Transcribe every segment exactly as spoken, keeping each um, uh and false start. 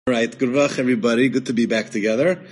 All right, good luck, everybody. Good to be back together.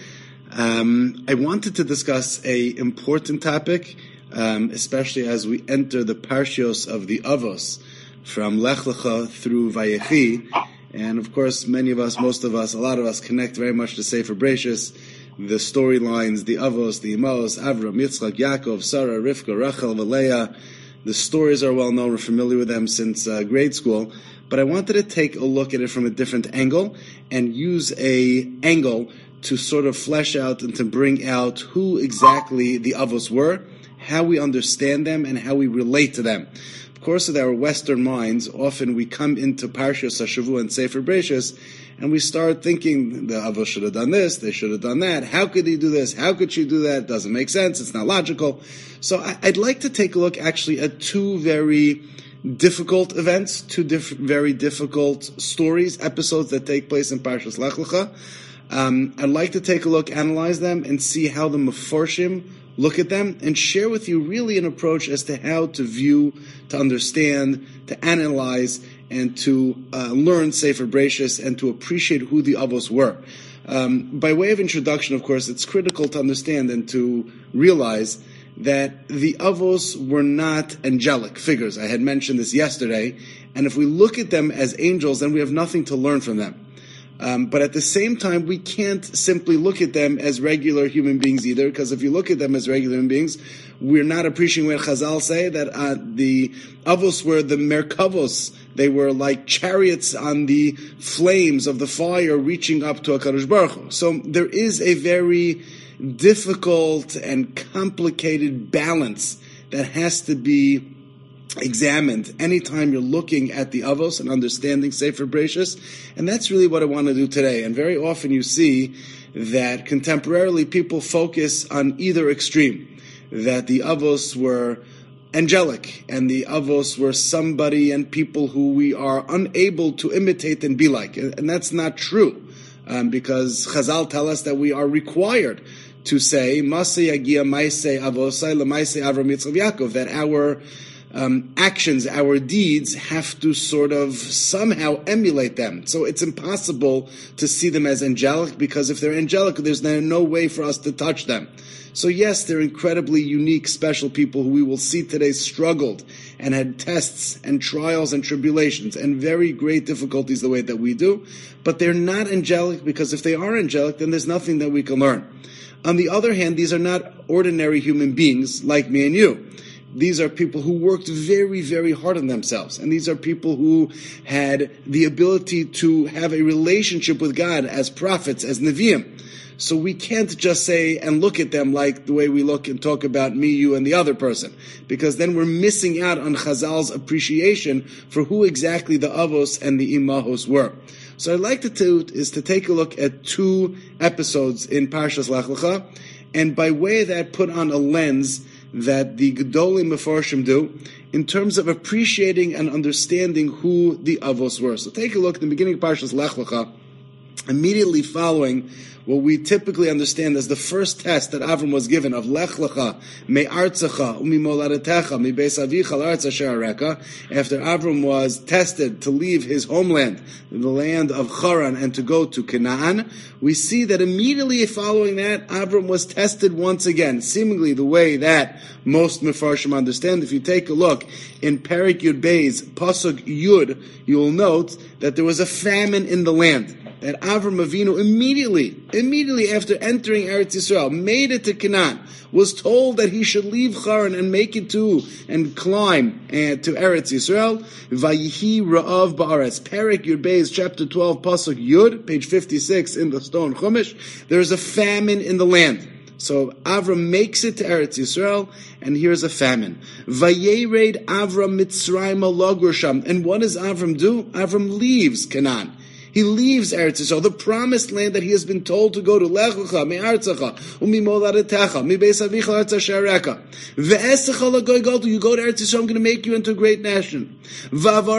Um, I wanted to discuss a important topic, um, especially as we enter the parshios of the Avos, from Lech Lecha through Vayechi, and of course, many of us, most of us, a lot of us connect very much to Sefer Bereshis, the storylines, the Avos, the Imos, Avram, Yitzchak, Yaakov, Sarah, Rivka, Rachel, Leah. The stories are well known. We're familiar with them since uh, grade school. But I wanted to take a look at it from a different angle and use a angle to sort of flesh out and to bring out who exactly the Avos were, how we understand them, and how we relate to them. Of course, with our Western minds, often we come into Parshas HaShavua and Sefer Bereshis, and we start thinking, the Avos should have done this, they should have done that, how could he do this, how could she do that, it doesn't make sense, it's not logical. So I'd like to take a look actually at two very difficult events, two diff- very difficult stories, episodes that take place in Parshas Lech Lecha. Um, I'd like to take a look, analyze them, and see how the Meforshim look at them, and share with you really an approach as to how to view, to understand, to analyze, and to uh, learn Sefer Bereshis, and to appreciate who the Avos were. Um, by way of introduction, of course, it's critical to understand and to realize that the Avos were not angelic figures. I had mentioned this yesterday, and if we look at them as angels, then we have nothing to learn from them. Um, but at the same time, we can't simply look at them as regular human beings either, because if you look at them as regular human beings, we're not appreciating what Chazal say, that uh, the Avos were the Merkavos. They were like chariots on the flames of the fire reaching up to HaKadosh Baruch Hu. So there is a very difficult and complicated balance that has to be examined anytime you're looking at the Avos and understanding Sefer Bereshis, and that's really what I want to do today. And very often you see that contemporarily people focus on either extreme, that the Avos were angelic and the Avos were somebody and people who we are unable to imitate and be like, and that's not true, um, because Chazal tell us that we are required to say Masei Yagia Maasei Avosai Lemaasei Avram Yitzchak Yaakov, that our Um, actions, our deeds have to sort of somehow emulate them. So it's impossible to see them as angelic, because if they're angelic, there's no way for us to touch them. So yes, they're incredibly unique, special people who we will see today struggled and had tests and trials and tribulations and very great difficulties the way that we do. But they're not angelic, because if they are angelic, then there's nothing that we can learn. On the other hand, these are not ordinary human beings like me and you. These are people who worked very, very hard on themselves. And these are people who had the ability to have a relationship with God as prophets, as Nevi'im. So we can't just say and look at them like the way we look and talk about me, you, and the other person. Because then we're missing out on Chazal's appreciation for who exactly the Avos and the Imahos were. So I'd like to do is to take a look at two episodes in Parshas Lech Lecha, and by way of that put on a lens that the Gedolim Meforshim do in terms of appreciating and understanding who the Avos were. So take a look at the beginning of Parshas Lech Lecha, immediately following what we typically understand as the first test that Avram was given of Lech Lecha, me'artzecha, u'mimoladetecha, mibeis avicha la'aretz asher areka. After Avram was tested to leave his homeland, the land of Haran, and to go to Canaan, we see that immediately following that, Avram was tested once again, seemingly the way that most Mefarshim understand. If you take a look in Perek Yud Beis, Pasuk Yud, you'll note that there was a famine in the land. That Avram Avinu immediately, immediately after entering Eretz Yisrael, made it to Canaan, was told that he should leave Haran and make it to, and climb uh, to Eretz Yisrael. Vayihi Ra'av Ba'aretz. Perek Yud Beis, chapter twelve, Pasuk Yud, page fifty-six in the Stone Chumash. There is a famine in the land. So Avram makes it to Eretz Yisrael, and here's a famine. Vayered Avram Mitzrayim Lograsham. And what does Avram do? Avram leaves Canaan. He leaves Eretz Yisrael, the promised land that he has been told to go to. Lech lecha, me'artzecha, u'mimoladetecha, mibeis avicha la'aretz asher areka. Ve'esecha lagoy goldu, you go to Eretz Yisrael, I'm going to make you into a great nation.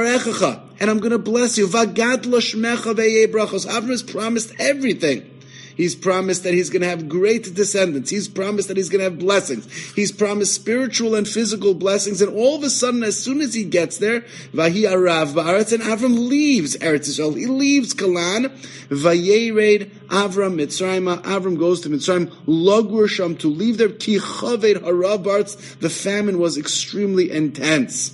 Va'avarechecha, and I'm going to bless you. V'gad lo shmecha ve'yeh brachos. Avram has promised everything. He's promised that he's going to have great descendants. He's promised that he's going to have blessings. He's promised spiritual and physical blessings. And all of a sudden, as soon as he gets there, Vahi Arav Ba'aretz, and Avram leaves Eretz Yisrael. He leaves Kalan. Vayered Avram Mitzrayim. Avram goes to Mitzrayim. Logur Sham, to leave there. Ki Chaved Harav Ba'aretz. The famine was extremely intense.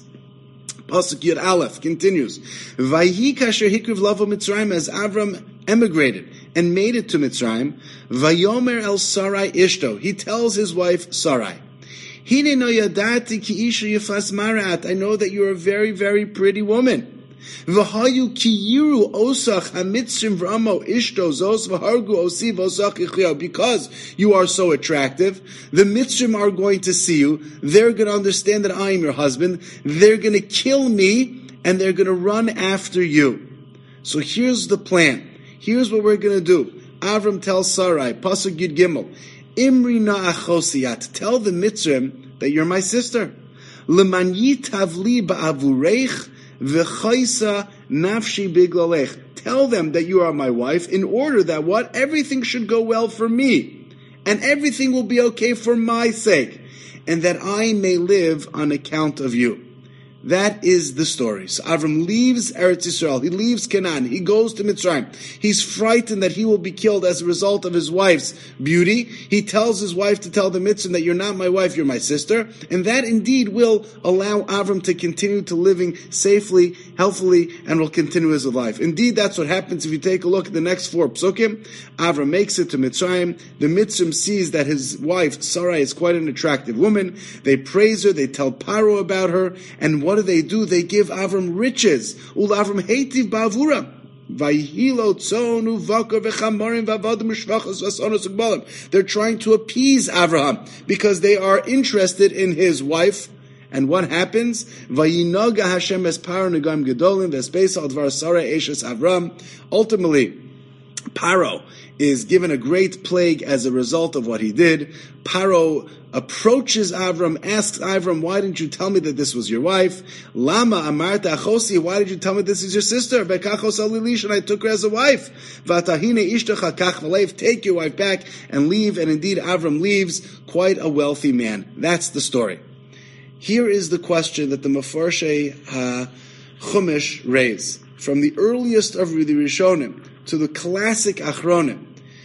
Pasuk Yud Aleph continues. Vayhi kasher hikriv lavo Mitzrayim, as Avram emigrated and made it to Mitzrayim. Vayomer el Sarai Ishto. He tells his wife Sarai, Hine no yadati ki isha yifas marat. I know that you're a very, very pretty woman. V'hayu kiyiru osach hamitzrim v'amo ishto zos v'hargu osi v'osach ichyo. Because you are so attractive, the Mitzrim are going to see you. They're going to understand that I am your husband. They're going to kill me, and they're going to run after you. So here's the plan. Here's what we're going to do. Avram tells Sarai, Pasuk Yud Gimel, Imri na achosiyat. Tell the Mitzrim that you're my sister. L'man yitavli ba'avureich v'chaysa nafshi biglalech. Tell them that you are my wife, in order that what? Everything should go well for me, and everything will be okay for my sake, and that I may live on account of you. That is the story. So Avram leaves Eretz Yisrael. He leaves Canaan. He goes to Mitzrayim. He's frightened that he will be killed as a result of his wife's beauty. He tells his wife to tell the Mitzrim that you're not my wife, you're my sister. And that indeed will allow Avram to continue to living safely, healthily, and will continue his life. Indeed, that's what happens if you take a look at the next four psukim. Avram makes it to Mitzrayim. The Mitzrim sees that his wife, Sarai, is quite an attractive woman. They praise her. They tell Paro about her. And what What do they do? They give Avram riches. Ul Avram heitiv ba'avura. Vayhilo tzonu v'akar v'chamorim v'avadim v'shvachos v'asonos v'gbalim. They're trying to appease Avraham because they are interested in his wife. And what happens? Vayinaga Hashem es Paro negam gedolim v'espeisa al dvar Sarai eshes Avram. Ultimately, Paro is given a great plague as a result of what he did. Paro approaches Avram, asks Avram, why didn't you tell me that this was your wife? Lama amarta achosi, why did you tell me this is your sister? Bekachos alilish, and I took her as a wife. Vatahine ishtecha kach v'leiv, take your wife back and leave. And indeed, Avram leaves quite a wealthy man. That's the story. Here is the question that the Mefarshei uh, Chumash raise. From the earliest of the Rishonim to the classic Achronim,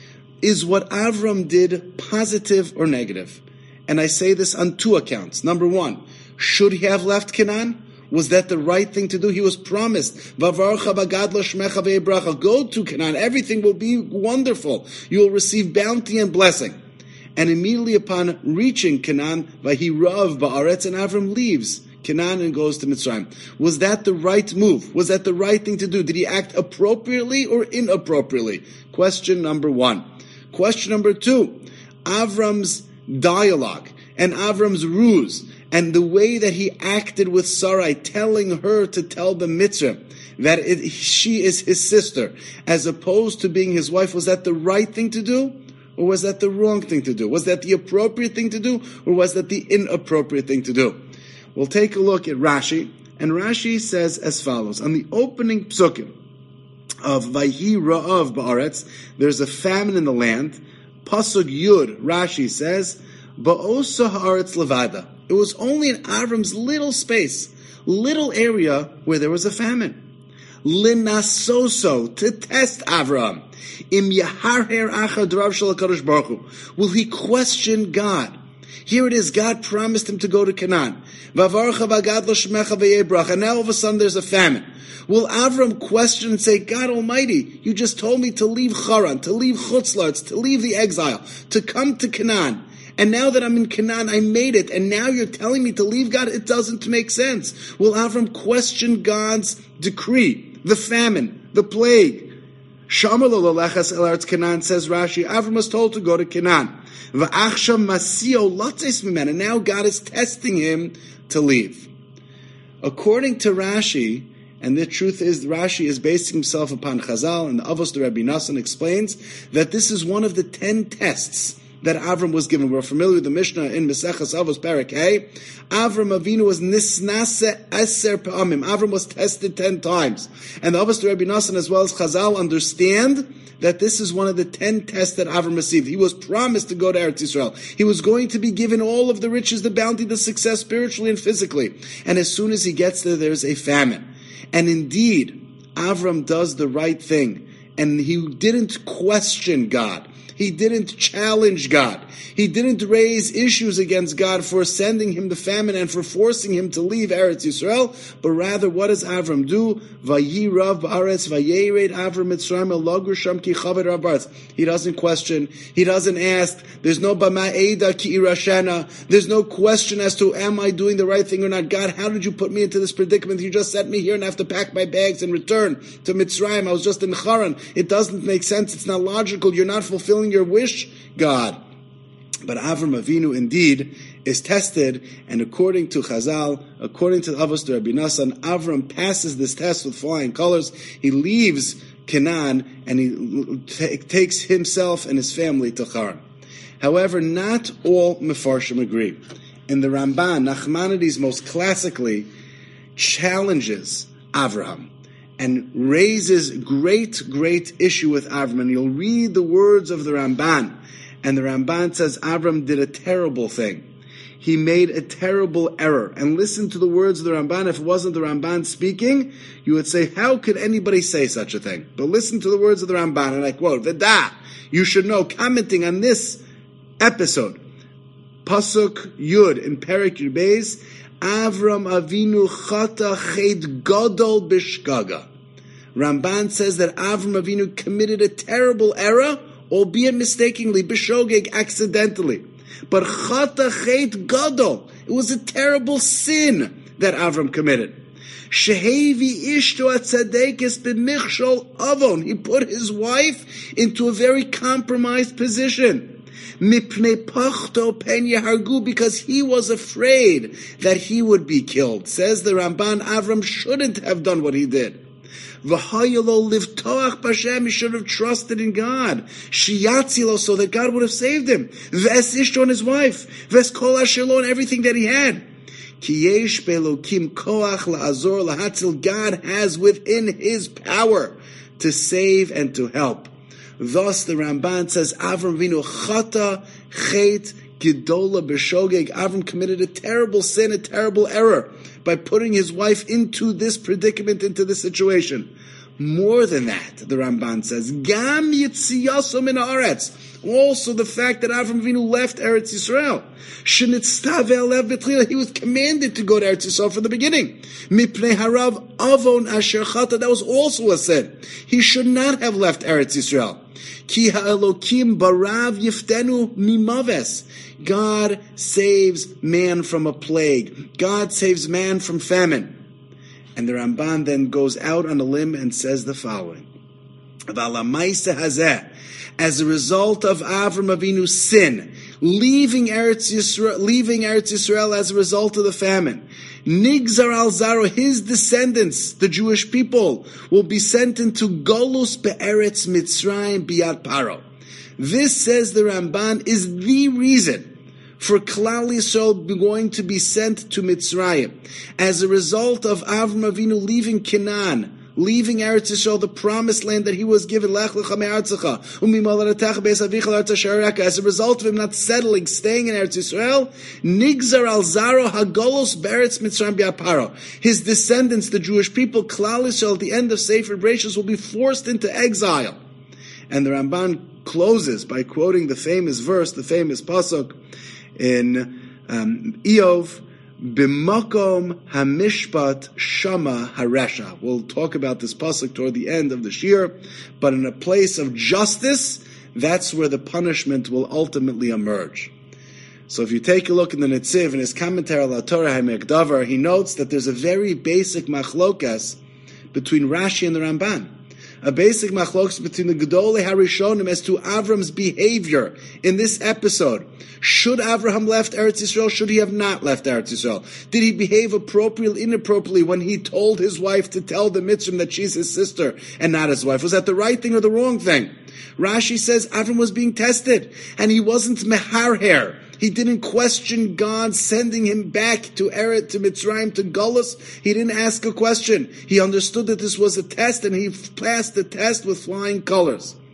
is what Avram did positive or negative? And I say this on two accounts. Number one, should he have left Canaan? Was that the right thing to do? He was promised, Vavarcha bagadla shmecha ve'bracha, go to Canaan, everything will be wonderful. You will receive bounty and blessing. And immediately upon reaching Canaan, Vahirav ba'aretz, and Avram leaves Canaan and goes to Mitzrayim. Was that the right move? Was that the right thing to do? Did he act appropriately or inappropriately? Question number one. Question number two, Avram's dialogue and Avram's ruse and the way that he acted with Sarai, telling her to tell the Mitzrim that it, she is his sister, as opposed to being his wife, was that the right thing to do? Or was that the wrong thing to do? Was that the appropriate thing to do? Or was that the inappropriate thing to do? We'll take a look at Rashi, and Rashi says as follows. On the opening psukim of Vayhi Ra'av Ba'aretz, there's a famine in the land. Pasuk Yud, Rashi says, Ba'osa Haaretz Levada. It was only in Avram's little space, little area where there was a famine. Linasoso, to test Avram. Im Yaharher Achad Rav Shel HaKadosh Baruch Hu. Will he question God? Here it is, God promised him to go to Canaan. Vavarcha bagadlo shmecha ve'yebrach. And now all of a sudden there's a famine. Will Avram question and say, God Almighty, you just told me to leave Haran, to leave Chutz La'aretz, to leave the exile, to come to Canaan. And now that I'm in Canaan, I made it. And now you're telling me to leave God? It doesn't make sense. Will Avram question God's decree, the famine, the plague? Shamar lo lelechas el Eretz Canaan, says Rashi. Avram was told to go to Canaan. V'achshav masio lotzes mimen, and now God is testing him to leave. According to Rashi, and the truth is, Rashi is basing himself upon Chazal, and the Avos the Rabbi Nassan explains that this is one of the ten tests that Avram was given. We're familiar with the Mishnah in Meseches Avos Perek Hey. Avram Avinu was nisnase eser pa'amim. Avram was tested ten times. And the Avos the Rabbi Nassan as well as Chazal understand that this is one of the ten tests that Avram received. He was promised to go to Eretz Yisrael. He was going to be given all of the riches, the bounty, the success spiritually and physically. And as soon as he gets there, there's a famine. And indeed, Avram does the right thing. And he didn't question God. He didn't challenge God. He didn't raise issues against God for sending him the famine and for forcing him to leave Eretz Yisrael. But rather, what does Avram do? Vayirav ba'aretz vayered Avram Mitzrayim elagur sham ki chaved rav ba'aretz. He doesn't question. He doesn't ask. There's no bama eda ki irashena. There's no question as to am I doing the right thing or not. God, how did you put me into this predicament? You just sent me here and I have to pack my bags and return to Mitzrayim. I was just in Haran. It doesn't make sense. It's not logical. You're not fulfilling your wish, God. But Avram Avinu indeed is tested, and according to Chazal, according to the Avos to Rabbi Nassan, Avram passes this test with flying colors. He leaves Canaan and he t- takes himself and his family to Haran. However, not all Mefarshim agree. And the Ramban, Nachmanides, most classically challenges Avraham and raises great, great issue with Avram. And you'll read the words of the Ramban. And the Ramban says Avram did a terrible thing. He made a terrible error. And listen to the words of the Ramban. If it wasn't the Ramban speaking, you would say, how could anybody say such a thing? But listen to the words of the Ramban, and I quote, V'da, you should know, commenting on this episode, Pasuk Yud in Perek Yud Beis, Avram Avinu chata chet gadol b'shgaga. Ramban says that Avram Avinu committed a terrible error, albeit mistakenly, b'shogeg, accidentally. But chata chet gadol, it was a terrible sin that Avram committed. Shehevi ishto atzadekes b'michshol avon. He put his wife into a very compromised position. Mipnei pachto pen yehargu, because he was afraid that he would be killed. Says the Ramban, Avram shouldn't have done what he did. V'hayalo livtoach b'Hashem, he should have trusted in God. Shiyatzilo, so that God would have saved him. V'es ishto and his wife. V'es kol ashelo and everything that he had. Ki yesh be'elokim koach la'azor lahatzil. God has within his power to save and to help. Thus the Ramban says, Avram Avinu chata chet gedola b'shogeg. Avram committed a terrible sin, a terrible error, by putting his wife into this predicament, into this situation. More than that, the Ramban says, Gam yitziyaso min haaretz. Also the fact that Avram Avinu left Eretz Yisrael. Shenitztav elev b'tchila. He was commanded to go to Eretz Yisrael from the beginning. Mipnei harav avon asher chata. That was also a sin. He should not have left Eretz Yisrael. Ki ha'elokim barav yiftenu mimaves. God saves man from a plague. God saves man from famine. And the Ramban then goes out on a limb and says the following. As a result of Avram Avinu's sin, leaving Eretz Yisrael, leaving Eretz Yisrael as a result of the famine, Nigzar al Zaro, his descendants, the Jewish people, will be sent into Golus be'eretz Mitzrayim biyad Paro. This, says the Ramban, is the reason for Klal Yisrael going to be sent to Mitzrayim. As a result of Avram Avinu leaving Canaan, leaving Eretz Yisrael, the promised land that he was given, as a result of him not settling, staying in Eretz Yisrael, Nigzar al Zaro Hagolos Beretz Mitzrayim Biaparo. His descendants, the Jewish people, Klal Yisrael, at the end of Sefer Bereshis, will be forced into exile. And the Ramban closes by quoting the famous verse, the famous pasuk in um, Eov, B'makom hamishpat shama haresha. We'll talk about this pasuk toward the end of the shir, but in a place of justice, that's where the punishment will ultimately emerge. So if you take a look in the Netziv, in his commentary on Torah HaMekdavar, he notes that there's a very basic machlokas between Rashi and the Ramban. A basic machlokas between the Gedolei Harishonim as to Avram's behavior in this episode. Should Avraham left Eretz Yisrael? Should he have not left Eretz Yisrael? Did he behave appropriately, inappropriately when he told his wife to tell the Mitzrim that she's his sister and not his wife? Was that the right thing or the wrong thing? Rashi says Avram was being tested and he wasn't meharher. He didn't question God sending him back to Eretz, to Mitzrayim, to Golus. He didn't ask a question. He understood that this was a test and he passed the test with flying colors.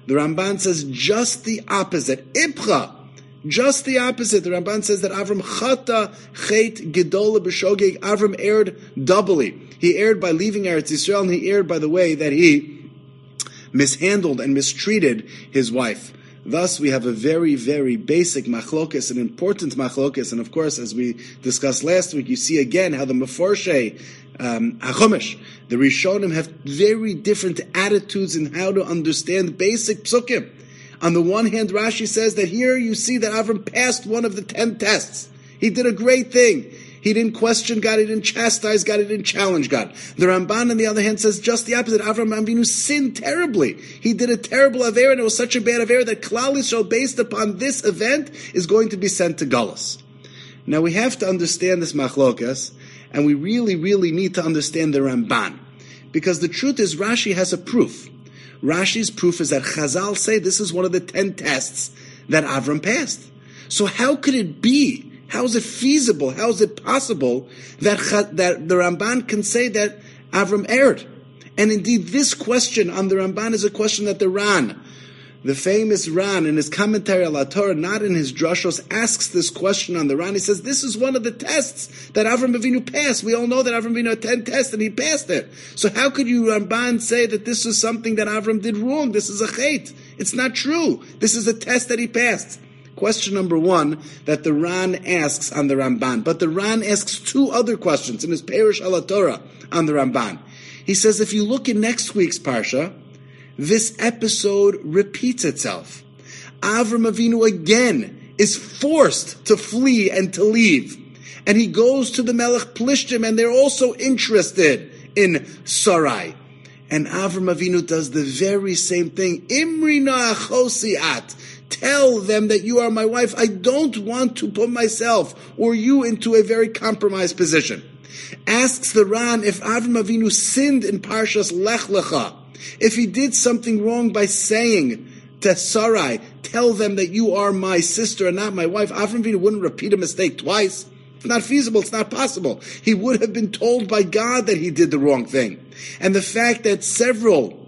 The Ramban says just the opposite. Ipcha. Just the opposite. The Ramban says that Avram chata chet gedola b'shogeg. Avram erred doubly. He erred by leaving Eretz Yisrael, and he erred by the way that he mishandled and mistreated his wife. Thus, we have a very, very basic machlokes, an important machlokes, and of course, as we discussed last week, you see again how the Meforshe um, HaChumash, the Rishonim, have very different attitudes in how to understand basic psukim. On the one hand, Rashi says that here you see that Avram passed one of the ten tests. He did a great thing. He didn't question God, he didn't chastise God, he didn't challenge God. The Ramban, on the other hand, says just the opposite. Avram Avinu sinned terribly. He did a terrible aver, and it was such a bad aver that Klal Yisrael, based upon this event, is going to be sent to Galus. Now we have to understand this machlokas, and we really, really need to understand the Ramban. Because the truth is, Rashi has a proof. Rashi's proof is that Chazal say this is one of the ten tests that Avram passed. So how could it be? How is it feasible? How is it possible that that the Ramban can say that Avram erred? And indeed, this question on the Ramban is a question that the Ran, the famous Ran, in his commentary on Torah, not in his drashos, asks this question on the Ran. He says, this is one of the tests that Avram Avinu passed. We all know that Avram Avinu had ten tests and he passed it. So how could you, Ramban, say that this is something that Avram did wrong? This is a chait. It's not true. This is a test that he passed. Question number one that the Ran asks on the Ramban. But the Ran asks two other questions in his Perush al Torah on the Ramban. He says, if you look in next week's Parsha, this episode repeats itself. Avram Avinu again is forced to flee and to leave. And he goes to the Melech Plishtim, and they're also interested in Sarai. And Avram Avinu does the very same thing. Imrina achosiat. Tell them that you are my wife. I don't want to put myself or you into a very compromised position. Asks the Ran if Avram Avinu sinned in Parshas Lech Lecha. If he did something wrong by saying to Sarai, tell them that you are my sister and not my wife, Avram Avinu wouldn't repeat a mistake twice. It's not feasible. It's not possible. He would have been told by God that he did the wrong thing. And the fact that several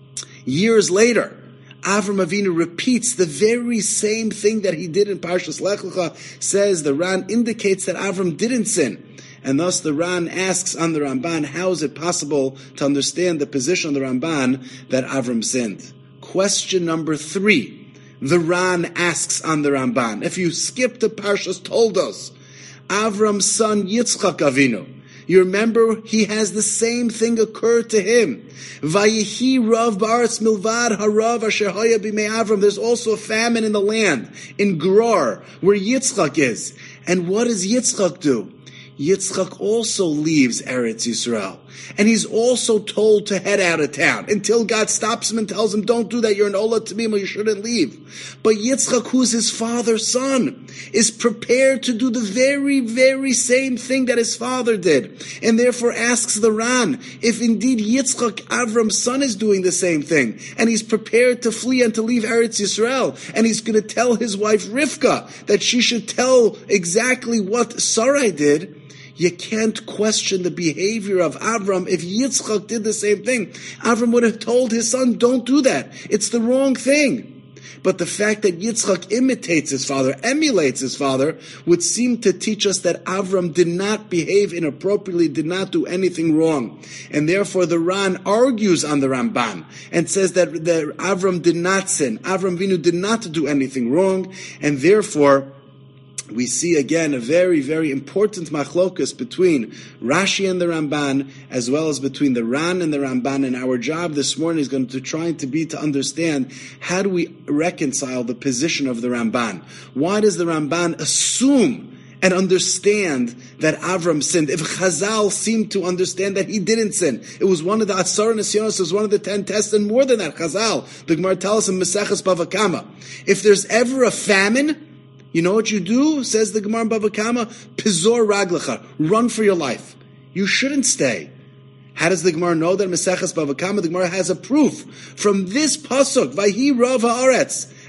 years later, Avram Avinu repeats the very same thing that he did in Parshas Lech Lecha, says the Ran indicates that Avram didn't sin. And thus the Ran asks on the Ramban, how is it possible to understand the position of the Ramban that Avram sinned? Question number three, the Ran asks on the Ramban. If you skip the Parshas Toldos, Avram's son Yitzchak Avinu, you remember he has the same thing occur to him. Vayihi Rav Ba'aretz Milvad Harav Asher Haya B'mei Avram. There's also a famine in the land, in Gerar, where Yitzchak is. And what does Yitzchak do? Yitzchak also leaves Eretz Yisrael. And he's also told to head out of town until God stops him and tells him, don't do that, you're an Ola Tamima, you shouldn't leave. But Yitzchak, who's his father's son, is prepared to do the very, very same thing that his father did. And therefore asks the Ran, if indeed Yitzchak, Avram's son, is doing the same thing, and he's prepared to flee and to leave Eretz Yisrael, and he's going to tell his wife Rivka that she should tell exactly what Sarai did, you can't question the behavior of Avram. If Yitzchak did the same thing, Avram would have told his son, don't do that. It's the wrong thing. But the fact that Yitzchak imitates his father, emulates his father, would seem to teach us that Avram did not behave inappropriately, did not do anything wrong. And therefore the Ran argues on the Ramban and says that, that Avram did not sin. Avram Avinu did not do anything wrong, and therefore we see again a very, very important machlokus between Rashi and the Ramban, as well as between the Ran and the Ramban. And our job this morning is going to try to be to understand how do we reconcile the position of the Ramban. Why does the Ramban assume and understand that Avram sinned, if Chazal seemed to understand that he didn't sin? It was one of the Asar Nisyonos, it was one of the ten tests, and more than that, Chazal, the Gemara tells us in Maseches Bava Kama, if there's ever a famine, you know what you do, says the Gemara in Bava Kama? Pizor raglecha. Run for your life. You shouldn't stay. How does the Gemara know that Maseches Bava Kama? The Gemara has a proof from this pasuk. Vahi Rav Haaretz.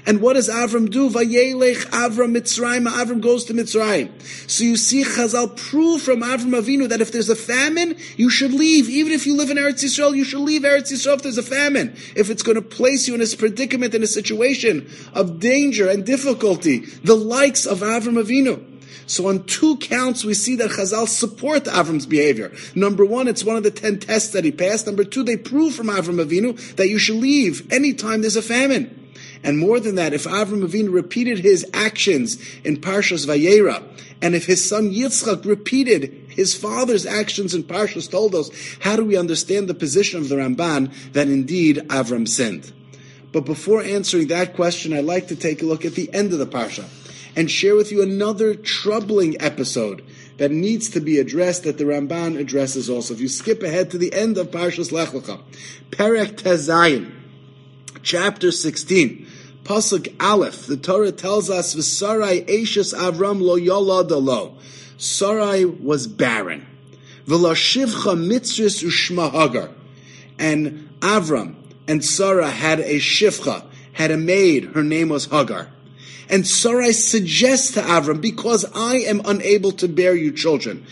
And what does Avram do? Vayelech Avram Mitzrayim. Avram goes to Mitzrayim. So you see Chazal prove from Avram Avinu that if there's a famine, you should leave. Even if you live in Eretz Yisrael, you should leave Eretz Yisrael if there's a famine. If it's going to place you in a predicament, in a situation of danger and difficulty, the likes of Avram Avinu. So on two counts, we see that Chazal support Avram's behavior. Number one, it's one of the ten tests that he passed. Number two, they prove from Avram Avinu that you should leave anytime there's a famine. And more than that, if Avram Avinu repeated his actions in Parshas Vayera, and if his son Yitzchak repeated his father's actions in Parshas Toldos, how do we understand the position of the Ramban that indeed Avram sinned? But before answering that question, I'd like to take a look at the end of the Parsha and share with you another troubling episode that needs to be addressed, that the Ramban addresses also. If you skip ahead to the end of Parshas Lech Lecha, Perek Tezayin, chapter sixteen, Pasuk Aleph, the Torah tells us, V'sarai Eishes Avram lo yolad lo. Sarai was barren. V'la shivcha mitzris u'shma Hagar. And Avram and Sarah had a shivcha, had a maid, her name was Hagar. And Sarai suggests to Avram, because I am unable to bear you children.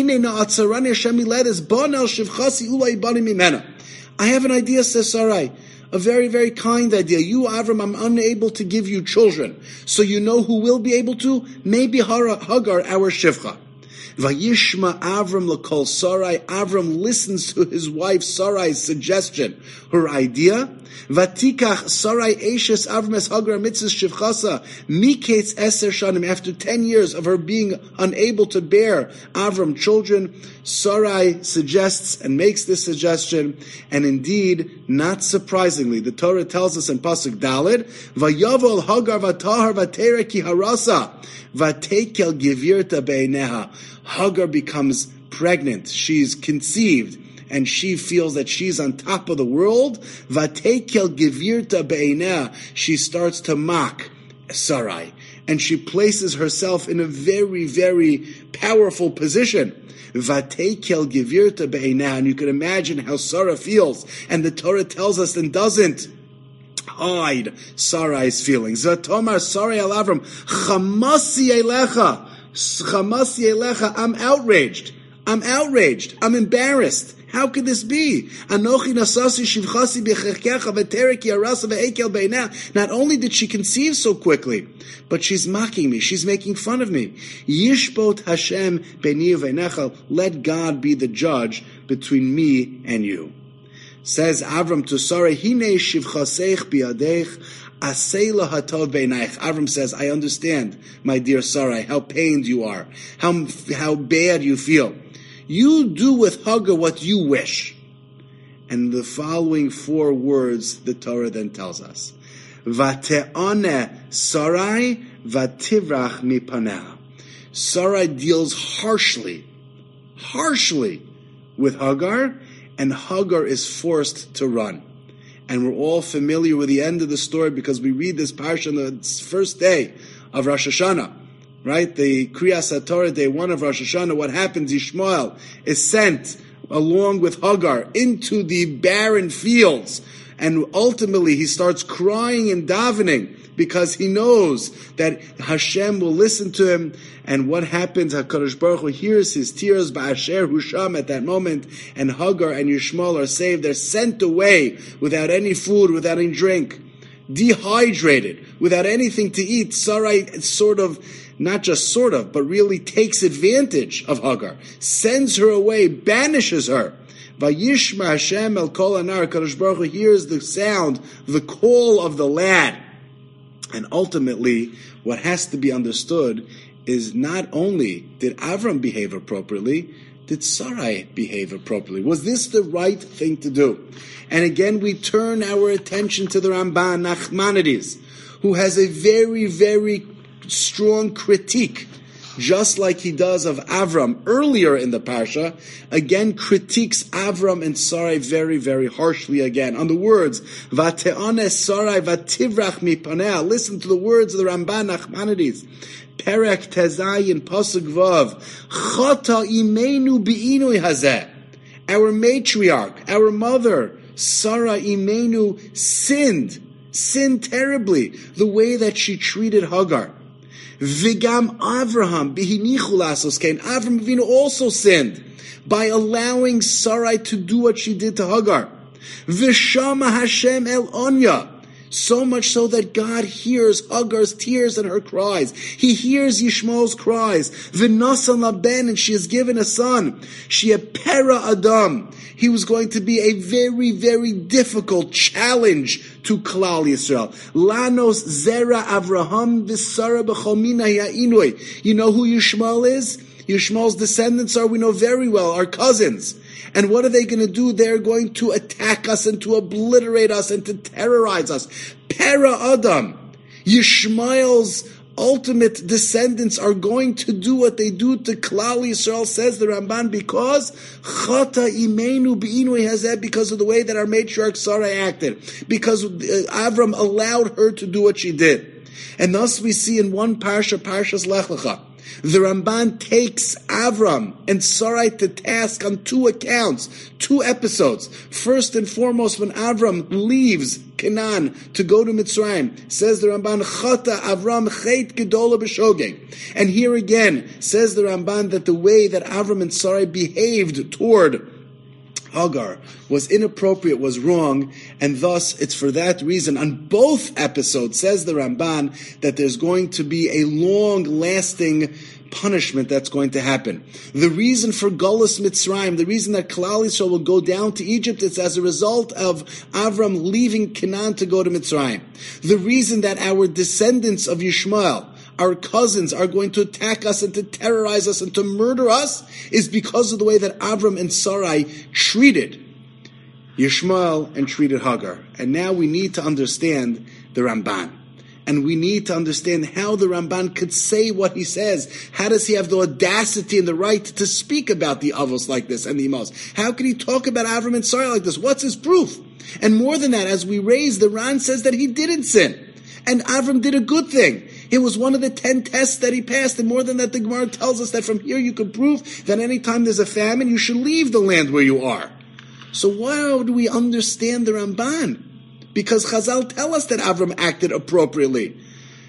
I have an idea, says Sarai. A very, very kind idea. You, Avram, I'm unable to give you children. So you know who will be able to? Maybe Hagar, our Shivcha. Vayishma Avram l'kol Sarai. Avram listens to his wife Sarai's suggestion, her idea. Vatikach Sarai Eishes Avram es Hagar mitzvah shivchasa miketz eser shanim. After ten years of her being unable to bear Avram children, Sarai suggests and makes this suggestion, and indeed, not surprisingly, the Torah tells us in Pasuk Daled, Vayavol Hagar vatahar vatera ki harasa vatekel givirta beineha. Hagar becomes pregnant. She's conceived. And she feels that she's on top of the world. Vatekel givirta beinah. She starts to mock Sarai. And she places herself in a very, very powerful position. Vatekel givirta beinah. And you can imagine how Sarah feels. And the Torah tells us and doesn't hide Sarai's feelings. Vatomar Sarai al Avram, Chamasi elecha. Chamasi elecha. I'm outraged. I'm outraged. I'm embarrassed. How could this be? Not only did she conceive so quickly, but she's mocking me. She's making fun of me. Yishbot Hashem b'ni v'necha. Let God be the judge between me and you. Says Avram to Sarai, Hine shivchaseich bi'adech. Avram says, I understand, my dear Sarai, how pained you are, how, how bad you feel. You do with Hagar what you wish. And the following four words the Torah then tells us. Vate'ane Sarai vativrach mipaneh. Sarai deals harshly, harshly with Hagar, and Hagar is forced to run. And we're all familiar with the end of the story because we read this parsha on the first day of Rosh Hashanah. Right? The Kriyas HaTorah, day one of Rosh Hashanah, what happens? Ishmael is sent along with Hagar into the barren fields. And ultimately he starts crying and davening because he knows that Hashem will listen to him. And what happens? HaKadosh Baruch Hu hears his tears, Ba'asher Husham, at that moment, and Hagar and Yishmael are saved. They're sent away without any food, without any drink, dehydrated, without anything to eat. Sarai sort of, not just sort of, but really takes advantage of Hagar, sends her away, banishes her. Vayishma Hashem el kol anar. HaKadosh Baruch Hu hears the sound, the call of the lad. And ultimately, what has to be understood is not only did Avram behave appropriately, did Sarai behave appropriately? Was this the right thing to do? And again, we turn our attention to the Ramban Nachmanides, who has a very, very strong critique, just like he does of Avram earlier in the Parsha, again critiques Avram and Sarai very, very harshly again. On the words, Vate'ane Sarai vativrach mipaneh. Listen to the words of the Ramban Nachmanides. Perek Tezayin Pasuk Vav. Chata imenu bi'inui hazeh. Our matriarch, our mother, Sarah imenu sinned, sinned terribly, the way that she treated Hagar. Vigam Avraham bihinichu lasos kein. Avram Avinu also sinned by allowing Sarai to do what she did to Hagar. Vishama Hashem el Onya. So much so that God hears Hagar's tears and her cries. He hears Yishmael's cries. V'nasan laben, and she is given a son. She a pera adam. He was going to be a very, very difficult challenge to Klal Yisrael. Lanos zera Avraham v'sara b'chomina ya'inoi. You know who Yishmael is? Yishmael's descendants are, we know very well, our cousins. And what are they going to do? They're going to attack us and to obliterate us and to terrorize us. Para Adam, Yishmael's ultimate descendants are going to do what they do to Klal Yisrael, says the Ramban, because Chata Imenu B'inui Hazeh, because of the way that our matriarch Sarah acted, because Avram allowed her to do what she did. And thus we see in one parsha, Parshas Lech Lecha, the Ramban takes Avram and Sarai to task on two accounts, two episodes. First and foremost, when Avram leaves Canaan to go to Mitzrayim, says the Ramban, Chata Avram Chet Gedola B'Shogeg. And here again, says the Ramban, that the way that Avram and Sarai behaved toward Hagar was inappropriate, was wrong, and thus it's for that reason on both episodes, says the Ramban, that there's going to be a long-lasting punishment that's going to happen. The reason for Golus Mitzrayim, the reason that Klal Yisrael will go down to Egypt, is as a result of Avram leaving Canaan to go to Mitzrayim. The reason that our descendants of Yishmael, our cousins, are going to attack us and to terrorize us and to murder us is because of the way that Avram and Sarai treated Yishmael and treated Hagar. And now we need to understand the Ramban. And we need to understand how the Ramban could say what he says. How does he have the audacity and the right to speak about the Avos like this and the Imos? How can he talk about Avram and Sarai like this? What's his proof? And more than that, as we raise, the Ran says that he didn't sin. And Avram did a good thing. It was one of the ten tests that he passed, and more than that, the Gemara tells us that from here you can prove that anytime there's a famine, you should leave the land where you are. So why do we understand the Ramban? Because Chazal tell us that Avram acted appropriately.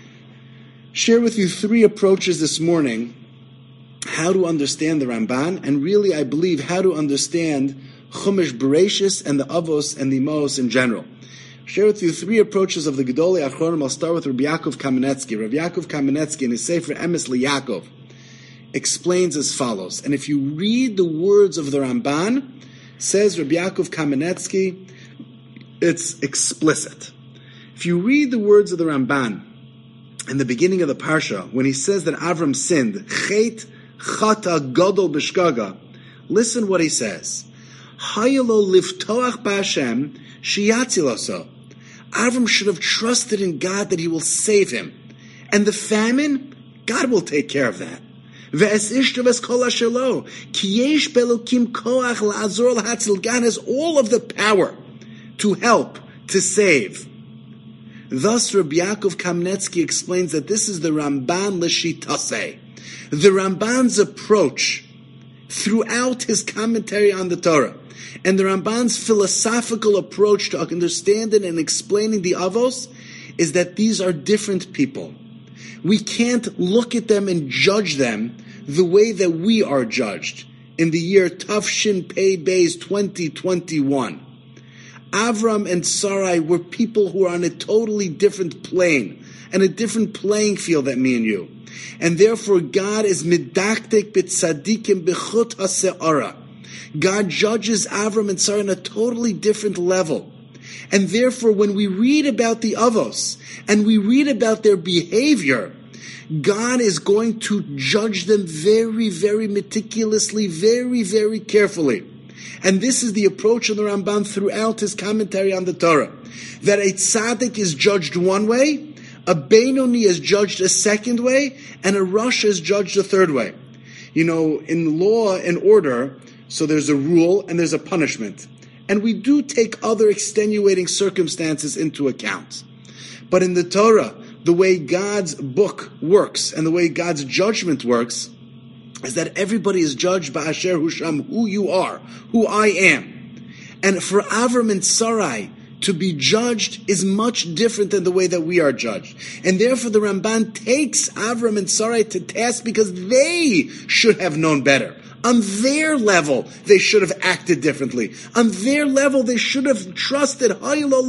Share with you three approaches this morning, how to understand the Ramban, and really I believe how to understand Chumash Bereshis and the Avos and the Imos in general. Share with you three approaches of the Gedolei Achronim. I'll start with Rabbi Yaakov Kamenetsky. Rabbi Yaakov Kamenetsky in his Sefer Emes LeYaakov explains as follows. And if you read the words of the Ramban, says Rabbi Yaakov Kamenetsky, it's explicit. If you read the words of the Ramban in the beginning of the Parsha, when he says that Avram sinned, Chet Chata Gadol B'Shgaga, listen what he says. Hayalo Liftoach B'Hashem Shiyatziloso. Avram should have trusted in God that he will save him. And the famine, God will take care of that. God has all of the power to help, to save. Thus, Rabbi Yaakov Kamenetsky explains that this is the Ramban L'Shitase. The Ramban's approach throughout his commentary on the Torah, and the Ramban's philosophical approach to understanding and explaining the Avos, is that these are different people. We can't look at them and judge them the way that we are judged in the year Tafshin Pei Beis twenty twenty-one. Avram and Sarai were people who are on a totally different plane, and a different playing field than me and you. And therefore God is midaktek b'tzadikim b'chut ha'se'ara. God judges Avram and Sarai on a totally different level. And therefore, when we read about the Avos, and we read about their behavior, God is going to judge them very, very meticulously, very, very carefully. And this is the approach of the Ramban throughout his commentary on the Torah. That a tzaddik is judged one way, a Beinoni is judged a second way, and a Rosh is judged a third way. You know, in law and order, so there's a rule and there's a punishment. And we do take other extenuating circumstances into account. But in the Torah, the way God's book works and the way God's judgment works is that everybody is judged by Asher Husham, who you are, who I am. And for Avram and Sarai to be judged is much different than the way that we are judged. And therefore the Ramban takes Avram and Sarai to task because they should have known better. On their level, they should have acted differently. On their level, they should have trusted. I, the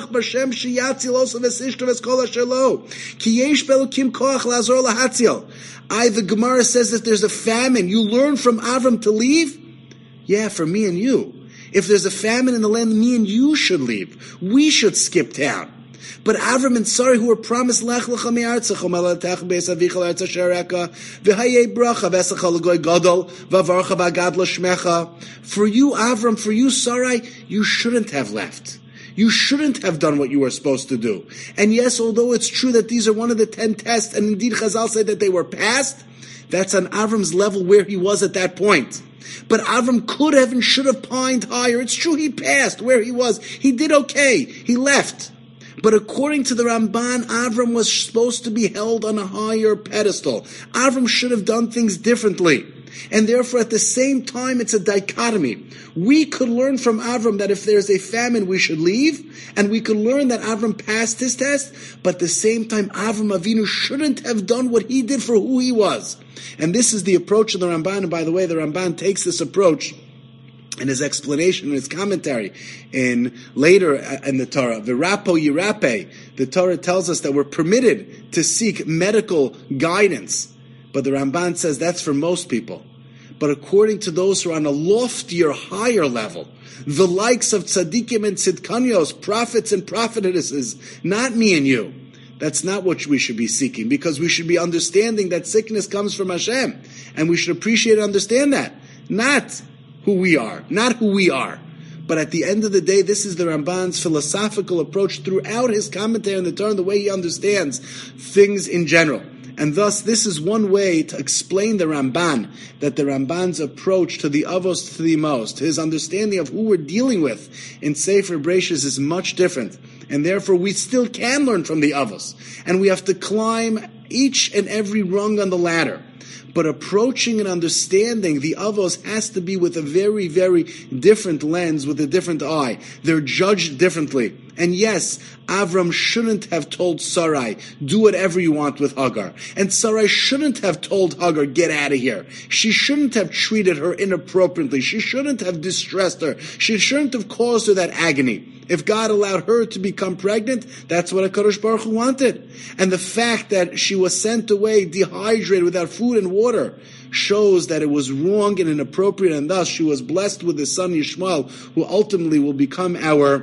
Gemara says that there's a famine. You learn from Avram to leave? Yeah, for me and you. If there's a famine in the land, me and you should leave. We should skip town. But Avram and Sarai, who were promised Lech lecha me'artzecha u'melatech beis avicha l'eretz asher ereka v'hayei bracha v'esecha l'goy gadol v'avarcha v'agad l'shmecha. For you, Avram, for you, Sarai, you shouldn't have left. You shouldn't have done what you were supposed to do. And yes, although it's true that these are one of the ten tests, and indeed Chazal said that they were passed, that's on Avram's level where he was at that point. But Avram could have and should have pined higher. It's true he passed where he was. He did okay. He left. But according to the Ramban, Avram was supposed to be held on a higher pedestal. Avram should have done things differently. And therefore, at the same time, it's a dichotomy. We could learn from Avram that if there's a famine, we should leave. And we could learn that Avram passed his test. But at the same time, Avram Avinu shouldn't have done what he did for who he was. And this is the approach of the Ramban. And by the way, the Ramban takes this approach in his explanation, in his commentary, in later in the Torah, V'rapo Yirape, the Torah tells us that we're permitted to seek medical guidance. But the Ramban says that's for most people. But according to those who are on a loftier, higher level, the likes of tzaddikim and tzidkanios, prophets and prophetesses, not me and you, that's not what we should be seeking, because we should be understanding that sickness comes from Hashem, and we should appreciate and understand that, not who we are, not who we are. But at the end of the day, this is the Ramban's philosophical approach throughout his commentary on the Torah, the way he understands things in general. And thus, this is one way to explain the Ramban, that the Ramban's approach to the Avos to the most, his understanding of who we're dealing with in Sefer Bereishis is much different. And therefore, we still can learn from the Avos. And we have to climb each and every rung on the ladder. But approaching and understanding the Avos has to be with a very, very different lens, with a different eye. They're judged differently. And yes, Avram shouldn't have told Sarai, do whatever you want with Hagar. And Sarai shouldn't have told Hagar, get out of here. She shouldn't have treated her inappropriately. She shouldn't have distressed her. She shouldn't have caused her that agony. If God allowed her to become pregnant, that's what HaKadosh Baruch Hu wanted. And the fact that she was sent away dehydrated without food and water shows that it was wrong and inappropriate, and thus she was blessed with his son Yishmael, who ultimately will become our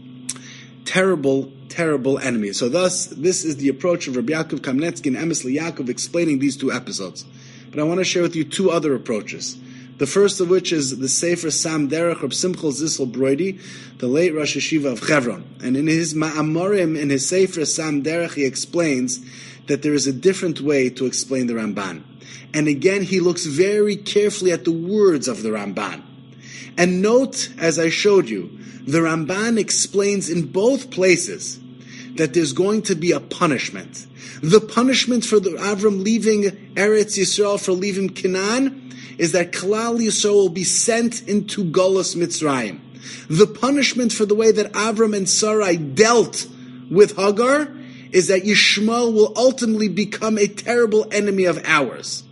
terrible, terrible enemy. So thus, this is the approach of Rabbi Yaakov Kamnetsky and Emes Yaakov explaining these two episodes. But I want to share with you two other approaches. The first of which is the Sefer Sam Derech of Simchel Zissel Broidi, the late Rosh Hashiva of Chevron. And in his Ma'amorim, in his Sefer Sam Derech, he explains that there is a different way to explain the Ramban. And again, he looks very carefully at the words of the Ramban. And note, as I showed you, the Ramban explains in both places that there's going to be a punishment. The punishment for the Avram leaving Eretz Yisrael, for leaving Canaan, is that Klal Yisrael will be sent into Golus Mitzrayim. The punishment for the way that Avram and Sarai dealt with Hagar is that Yishmael will ultimately become a terrible enemy of ours.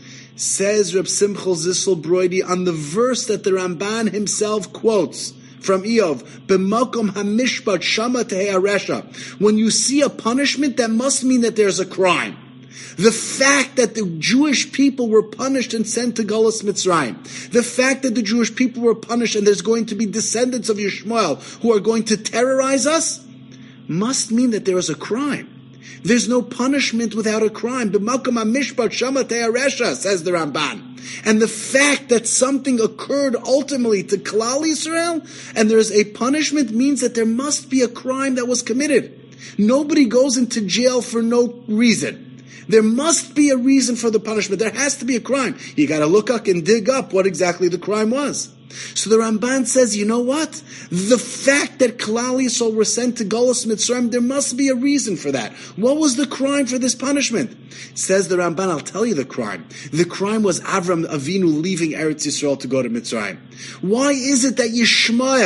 Says Reb Simchel Zissel Broidi on the verse that the Ramban himself quotes from Eov, B'makom hamishpat shama tehei haresha. When you see a punishment, that must mean that there's a crime. The fact that the Jewish people were punished and sent to Golus Mitzrayim, the fact that the Jewish people were punished and there's going to be descendants of Yishmael who are going to terrorize us, must mean that there is a crime. There's no punishment without a crime. B'makom hamishpat shama tehei haresha, says the Ramban. And the fact that something occurred ultimately to Klal Yisrael and there's a punishment means that there must be a crime that was committed. Nobody goes into jail for no reason. There must be a reason for the punishment. There has to be a crime. You got to look up and dig up what exactly the crime was. So the Ramban says, you know what? The fact that Klal Yisrael were sent to Golus Mitzrayim, there must be a reason for that. What was the crime for this punishment? Says the Ramban, I'll tell you the crime. The crime was Avram Avinu leaving Eretz Yisrael to go to Mitzrayim. Why is it that Yishmael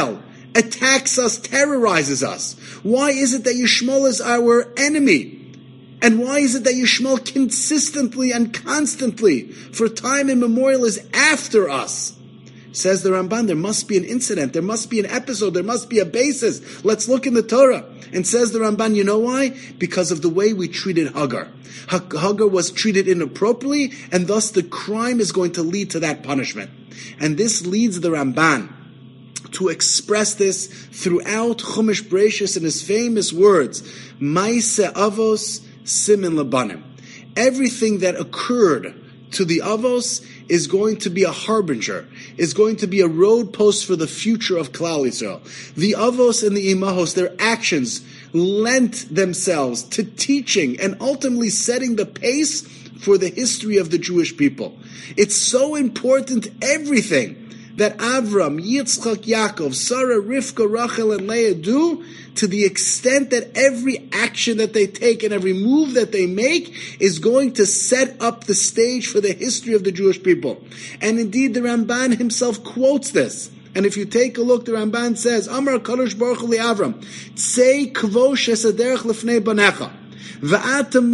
attacks us, terrorizes us? Why is it that Yishmael is our enemy? And why is it that Yishmael consistently and constantly, for time immemorial, is after us? Says the Ramban, there must be an incident, there must be an episode, there must be a basis. Let's look in the Torah. And says the Ramban, you know why? Because of the way we treated Hagar. Hagar was treated inappropriately, and thus the crime is going to lead to that punishment. And this leads the Ramban to express this throughout Chumash Bereishis in his famous words, Maise Avos Simin Labanim. Everything that occurred to the Avos is going to be a harbinger, is going to be a road post for the future of Klal Yisrael. The Avos and the Imahos, their actions lent themselves to teaching and ultimately setting the pace for the history of the Jewish people. It's so important, everything that Avram, Yitzchak, Yaakov, Sarah, Rivka, Rachel, and Leah do, to the extent that every action that they take and every move that they make is going to set up the stage for the history of the Jewish people. And indeed, the Ramban himself quotes this. And if you take a look, the Ramban says, Amar Kadosh Baruch Hu li Avram, Tzei kvosh es haderech lefnei banecha. Everything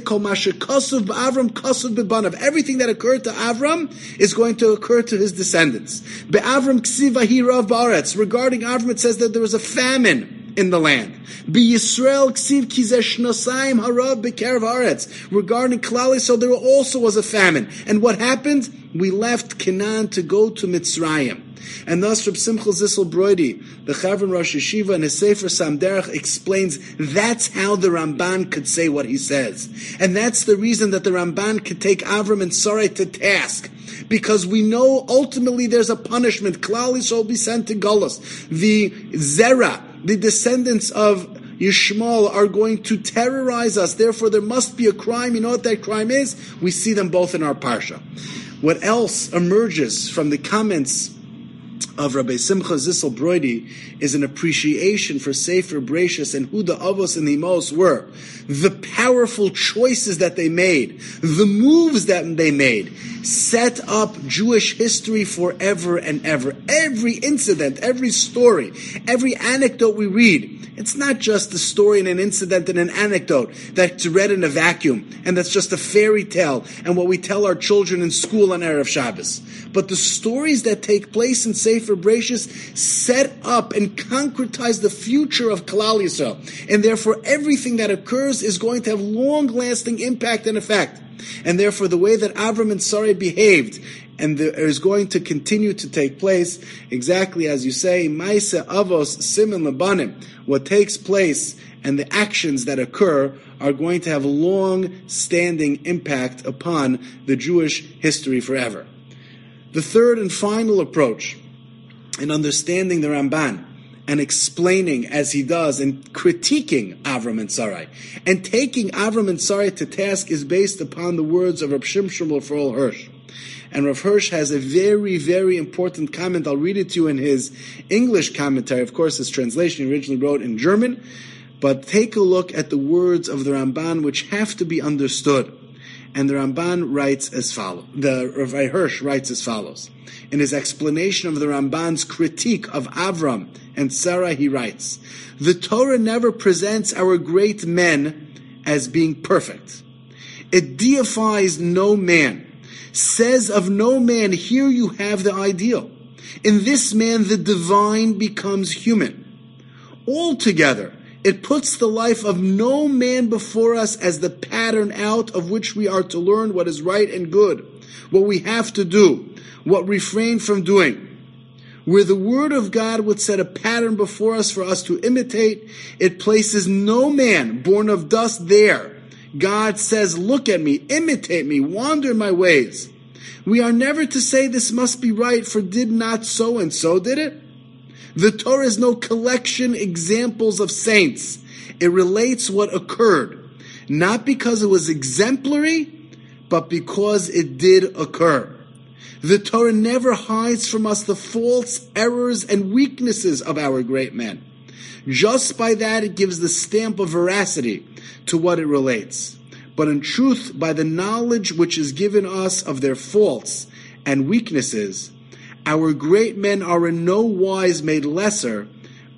that occurred to Avram is going to occur to his descendants. Regarding Avram, it says that there was a famine in the land. Regarding Klal Yisrael, there also was a famine. And what happened? We left Canaan to go to Mitzrayim. And thus, Reb Simcha Zissel Broidi, the Chavron Rosh Yeshiva, in his Sefer Sam Derech, explains that's how the Ramban could say what he says. And that's the reason that the Ramban could take Avram and Sarai to task. Because we know ultimately there's a punishment. Klal Yisrael will be sent to Golus. The Zerah, the descendants of Yishmael, are going to terrorize us. Therefore, there must be a crime. You know what that crime is? We see them both in our Parsha. What else emerges from the comments of Rabbi Simcha Zissel Broidi is an appreciation for Sefer Bereishis and who the Avos and the Imos were. The powerful choices that they made, the moves that they made, set up Jewish history forever and ever. Every incident, every story, every anecdote we read, it's not just a story and an incident and an anecdote that's read in a vacuum, and that's just a fairy tale and what we tell our children in school on Erev Shabbos. But the stories that take place in Sefer Bereishis set up and concretize the future of Klal Yisrael. And therefore everything that occurs is going to have long-lasting impact and effect. And therefore the way that Avram and Sarai behaved and there is going to continue to take place, exactly as you say, Maise Avos Simin Labanim, what takes place and the actions that occur are going to have a long-standing impact upon the Jewish history forever. The third and final approach in understanding the Ramban and explaining as he does and critiquing Avram and Sarai and taking Avram and Sarai to task is based upon the words of Rav Shimshon Raphael Hirsch. And Rav Hirsch has a very, very important comment. I'll read it to you in his English commentary. Of course, his translation he originally wrote in German. But take a look at the words of the Ramban, which have to be understood. And the Ramban writes as follows. The Rav Hirsch writes as follows. In his explanation of the Ramban's critique of Avram and Sarah, he writes, the Torah never presents our great men as being perfect. It deifies no man. Says of no man, here you have the ideal. In this man, the divine becomes human. Altogether, it puts the life of no man before us as the pattern out of which we are to learn what is right and good, what we have to do, what refrain from doing. Where the Word of God would set a pattern before us for us to imitate, it places no man born of dust there. God says, look at me, imitate me, wander in my ways. We are never to say this must be right, for did not so and so did it? The Torah is no collection examples of saints. It relates what occurred, not because it was exemplary, but because it did occur. The Torah never hides from us the faults, errors, and weaknesses of our great men. Just by that, it gives the stamp of veracity to what it relates. But in truth, by the knowledge which is given us of their faults and weaknesses, our great men are in no wise made lesser,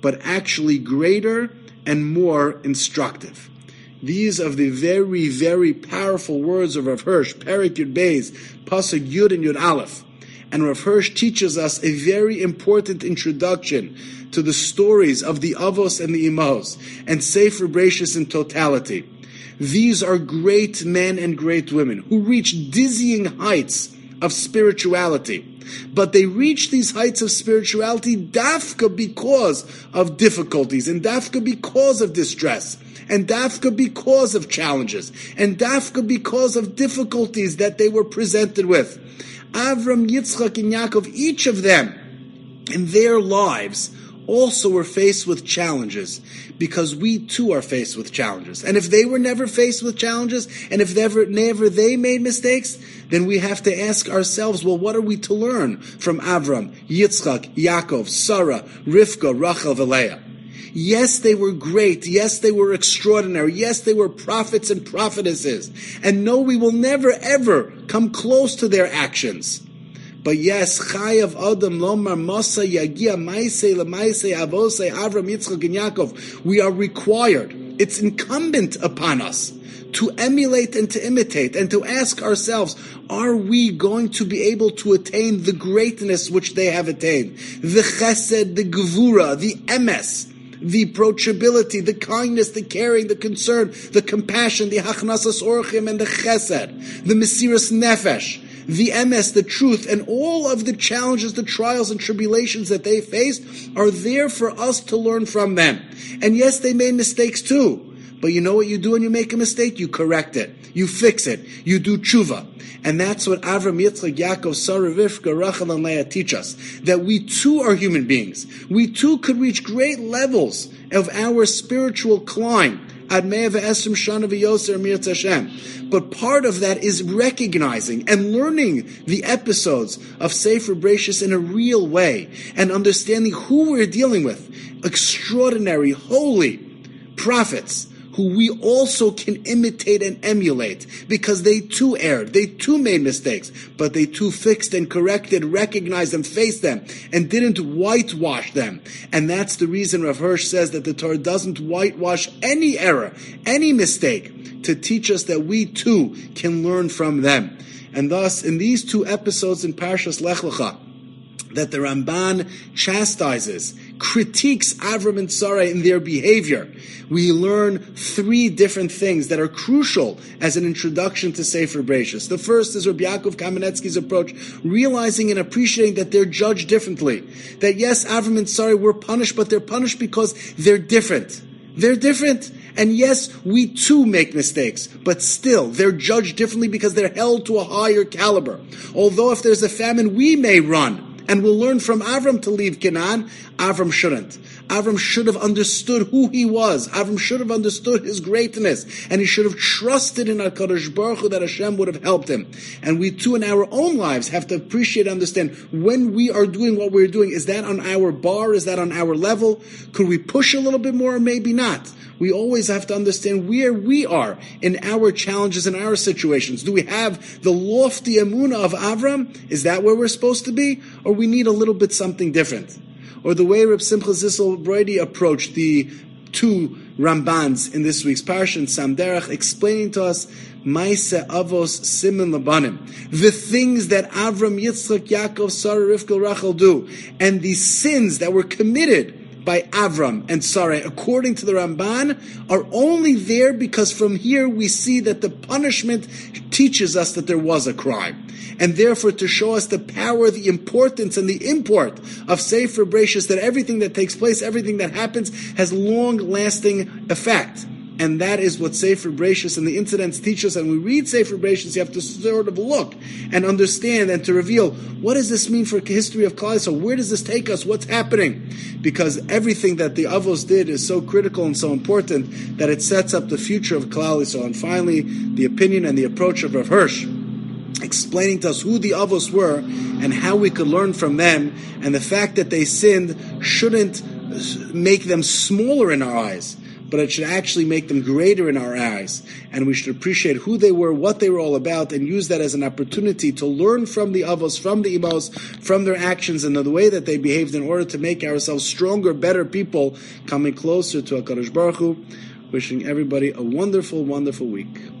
but actually greater and more instructive. These are the very, very powerful words of Rav Hirsch, Perek Yud Beis, Pasuk Yud and Yud Aleph. And Rav Hirsch teaches us a very important introduction to the stories of the Avos and the Imahos, and Sefer Bereishis in totality. These are great men and great women who reach dizzying heights of spirituality. But they reach these heights of spirituality dafka because of difficulties, and dafka because of distress, and dafka because of challenges, and dafka because of difficulties that they were presented with. Avram, Yitzchak, and Yaakov, each of them in their lives also were faced with challenges, because we too are faced with challenges. And if they were never faced with challenges, and if never, never they made mistakes, then we have to ask ourselves, well, what are we to learn from Avram, Yitzchak, Yaakov, Sarah, Rivka, Rachel, and Leah? Yes, they were great. Yes, they were extraordinary. Yes, they were prophets and prophetesses. And no, we will never ever come close to their actions. But yes, Chayav Adam Lomar Masa Yagia Maisei Lamaisei Avosei Avram Yitzchak and Yaakov. We are required. It's incumbent upon us to emulate and to imitate and to ask ourselves, are we going to be able to attain the greatness which they have attained? The Chesed, the Gevura, the Emes, the approachability, the kindness, the caring, the concern, the compassion, the Hachnasas Orchim and the Chesed, the Mesiras Nefesh, the emes, the truth, and all of the challenges, the trials and tribulations that they faced are there for us to learn from them. And yes, they made mistakes too. But you know what you do when you make a mistake? You correct it. You fix it. You do tshuva. And that's what Avram, Yitzchak, Yaakov, Sarah, Rivka, Rachel, and Leah teach us. That we too are human beings. We too could reach great levels of our spiritual climb. Ad mea ve'esrim shana v'yoser mirtz Hashem. But part of that is recognizing and learning the episodes of Sefer Bereishis in a real way and understanding who we're dealing with. Extraordinary, holy prophets who we also can imitate and emulate, because they too erred, they too made mistakes, but they too fixed and corrected, recognized and faced them, and didn't whitewash them. And that's the reason Rav Hirsch says that the Torah doesn't whitewash any error, any mistake, to teach us that we too can learn from them. And thus, in these two episodes in Parshas Lech Lecha, that the Ramban chastises, critiques Avram and Sarah in their behavior, we learn three different things that are crucial as an introduction to Sefer Bereishis. The first is Rabbi Yaakov Kamenetsky's approach, realizing and appreciating that they're judged differently. That yes, Avram and Sarah were punished, but they're punished because they're different. They're different. And yes, we too make mistakes, but still, they're judged differently because they're held to a higher caliber. Although if there's a famine, we may run. And we'll learn from Avram to leave Canaan. Avram shouldn't. Avram should have understood who he was. Avram should have understood his greatness. And he should have trusted in HaKadosh Baruch Hu that Hashem would have helped him. And we too in our own lives have to appreciate and understand when we are doing what we're doing. Is that on our bar? Is that on our level? Could we push a little bit more or maybe not? We always have to understand where we are in our challenges and our situations. Do we have the lofty emunah of Avram? Is that where we're supposed to be? Or we need a little bit something different? Or the way Reb Simcha Zissel Brody approached the two Rambans in this week's Parsha in Samderach, explaining to us Maise Avos Siman Labanim, the things that Avram, Yitzchak, Yaakov, Sarah, Rivka, Rachel do, and the sins that were committed by Avram and Sarah, according to the Ramban, are only there because from here we see that the punishment teaches us that there was a crime. And therefore to show us the power, the importance, and the import of Sefer Bereishis, that everything that takes place, everything that happens, has long-lasting effect. And that is what Sefer Bereishis and the incidents teach us. And when we read Sefer Bereishis, you have to sort of look and understand and to reveal, what does this mean for the history of Klal Yisrael? Where does this take us? What's happening? Because everything that the Avos did is so critical and so important that it sets up the future of Klal Yisrael. And finally, the opinion and the approach of Rav Hirsch, explaining to us who the Avos were and how we could learn from them, and the fact that they sinned shouldn't make them smaller in our eyes, but it should actually make them greater in our eyes. And we should appreciate who they were, what they were all about, and use that as an opportunity to learn from the avos, from the imos, from their actions and the way that they behaved in order to make ourselves stronger, better people, coming closer to HaKadosh Baruch Hu. Wishing everybody a wonderful, wonderful week.